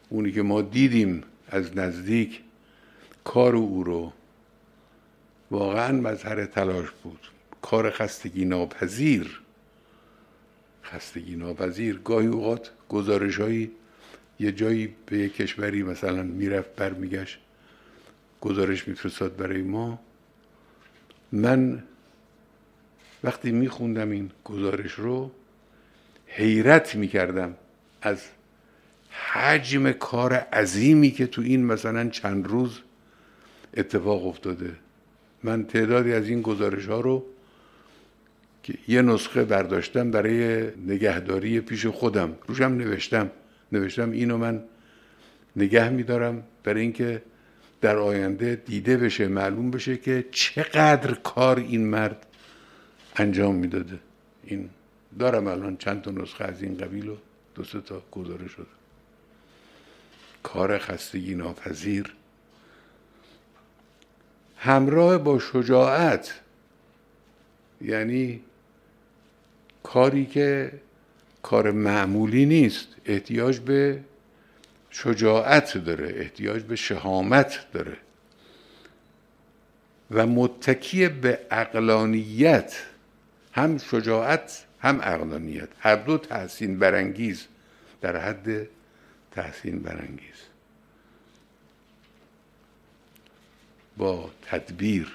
اونی که ما دیدیم از نزدیک کار او رو، واقعا مظهر تلاش بود. کار خستگی ناپذیر. گاهی اوقات گزارش‌هایی یه جایی به یه کشوری مثلا میرفت برمیگشت گزارش میفرستاد برای ما. من وقتی میخوندم این گزارش رو حیرت میکردم از حجم کار عظیمی که تو این مثلا چند روز اتفاق افتاده. من تعدادی از این گزارش ها رو که یه نسخه برداشتم برای نگهداری پیش خودم، روشم نوشتم اینو من نگه میدارم برای اینکه در آینده دیده بشه، معلوم بشه که چقدر کار این مرد انجام میداده. این دارم الان چند تا نسخه از این قبیل و 2-3 تا گزارش شده. کار خستگی ناپذیر همراه با شجاعت، یعنی کاری که کار معمولی نیست، احتیاج به شجاعت داره، احتیاج به شهامت داره و متکی به عقلانیت، هم شجاعت هم عقلانیت، هر دو تحسین برانگیز، در حد تحسین برانگیز. با تدبیر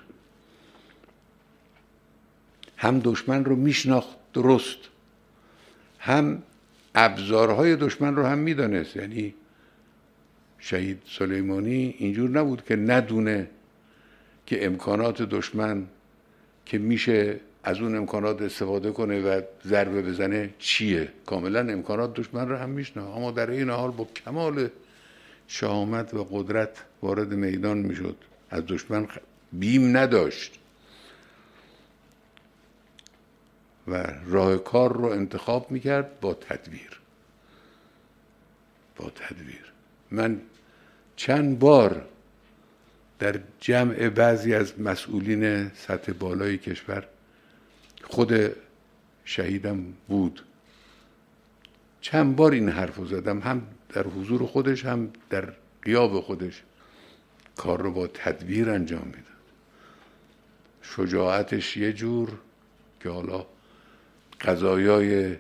هم دشمن رو میشناخت درست، هم ابزارهای دشمن رو هم میدانست. یعنی شهید سلیمانی اینجور نبود که ندونه که امکانات دشمن که میشه از اون امکانات استفاده کنه و ضربه بزنه چیه. کاملا امکانات دشمن رو هم میشناخت، اما در این حال با کمال شهامت و قدرت وارد میدان میشد. از دشمن بیم نداشت و راه کار رو انتخاب میکرد با تدبیر. من چند بار در جمع بعضی از مسئولین سطح بالای کشور، خود شهیدم بود، چند بار این حرف رو زدم، هم در حضور خودش هم در غیاب خودش. کار رو با تدبیر انجام میداد. شجاعتش یه جور که حالا قضایای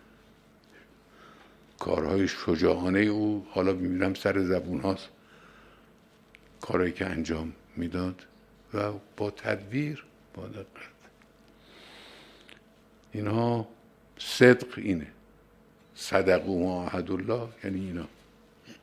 کارهای شجاعانه او حالا میبینم سر زبون هاست، کارهایی که انجام میداد و با تدبیر، با دقت. اینها صدق اینه. صدقوا ما عهد الله، یعنی اینا.